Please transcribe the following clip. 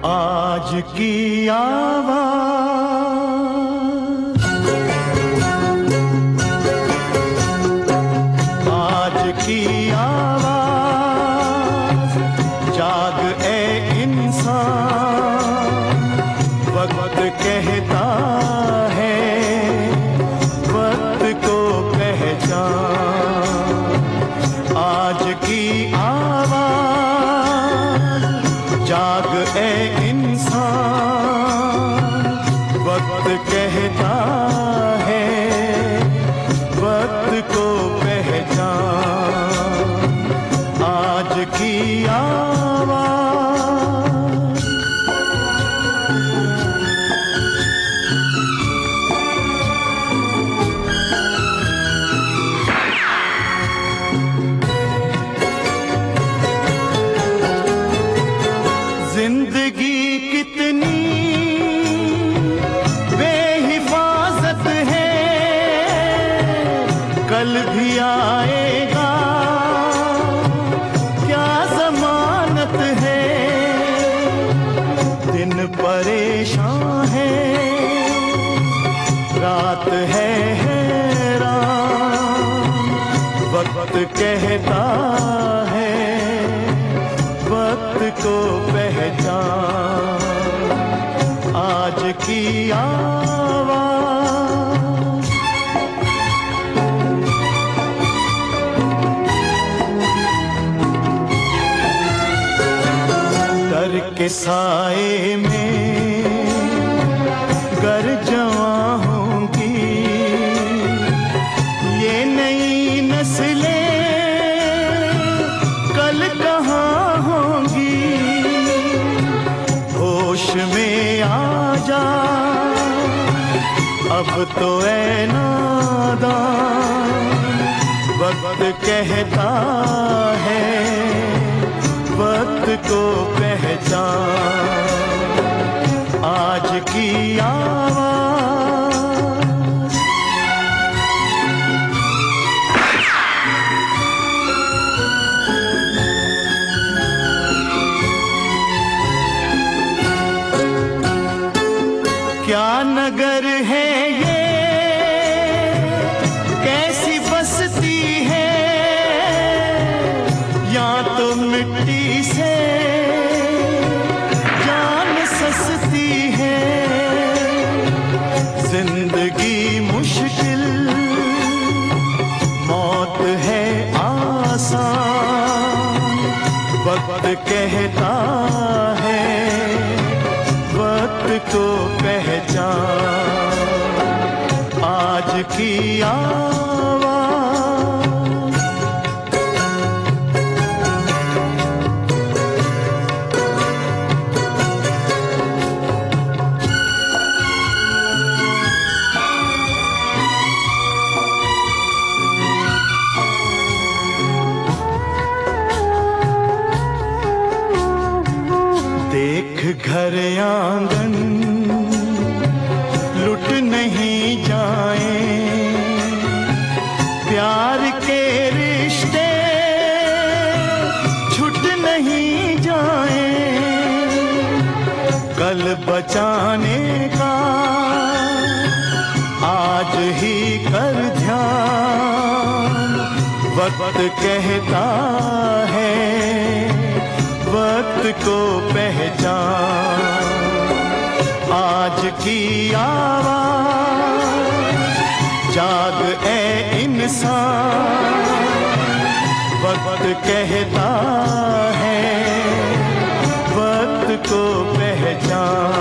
आज की आवाज़, आज की आवाज़, जाग ए इंसान। वक्त कहता है वक्त को पहचान। आज की आवाज़, जाग ए इंसान। वक्त कहता है वक्त को पहचान। आज की आवाज़, जिंदगी कितनी बेहिफाजत है, कल भी आएगा क्या जमानत है। दिन परेशान है, रात है हैरान। वक्त कहता है वक्त को पहचान। आज की आवाज़, डर के साए में गर जवां होंगी ये नई नस्लें, कल कहाँ होंगी। होश में आ जा अब तो ऐ नादान। वक्त कहता है वक्त को पहचान। आज की आवाज़, क्या नगर है ये, कैसी बस्ती है। यहाँ तो मिट्टी से जान सस्ती है। जिंदगी मुश्किल, मौत है आसान। वक्त कहता है वक्त को पहचान। आज की आवाज़, देख घर आंगन लुट नहीं जाए। प्यार के रिश्ते छूट नहीं जाए। कल बचाने का आज ही कर ध्यान। वक्त कहता है वक्त को पहचान। आज की आवाज़, जाग ए इंसान। वक्त कहता है वक्त को पहचान।